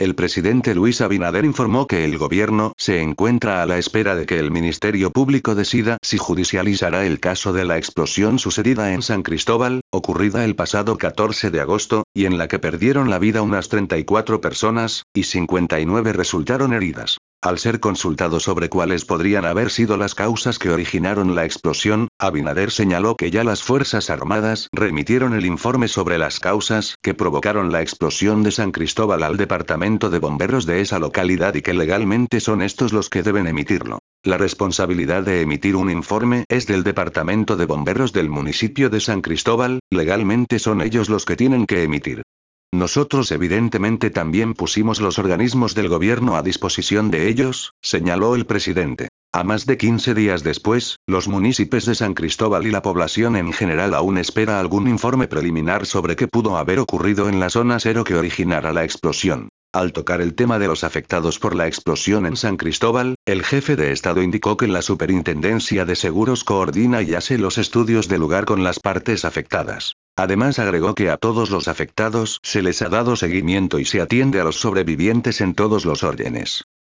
El presidente Luis Abinader informó que el gobierno se encuentra a la espera de que el Ministerio Público decida si judicializará el caso de la explosión sucedida en San Cristóbal, ocurrida el pasado 14 de agosto, y en la que perdieron la vida unas 34 personas, y 59 resultaron heridas. Al ser consultado sobre cuáles podrían haber sido las causas que originaron la explosión, Abinader señaló que ya las Fuerzas Armadas remitieron el informe sobre las causas que provocaron la explosión de San Cristóbal al Departamento de Bomberos de esa localidad y que legalmente son estos los que deben emitirlo. La responsabilidad de emitir un informe es del Departamento de Bomberos del municipio de San Cristóbal, legalmente son ellos los que tienen que emitir. Nosotros evidentemente también pusimos los organismos del gobierno a disposición de ellos, señaló el presidente. A más de 15 días después, los municipios de San Cristóbal y la población en general aún espera algún informe preliminar sobre qué pudo haber ocurrido en la zona cero que originara la explosión. Al tocar el tema de los afectados por la explosión en San Cristóbal, el jefe de Estado indicó que la Superintendencia de Seguros coordina y hace los estudios de lugar con las partes afectadas. Además agregó que a todos los afectados se les ha dado seguimiento y se atiende a los sobrevivientes en todos los órdenes.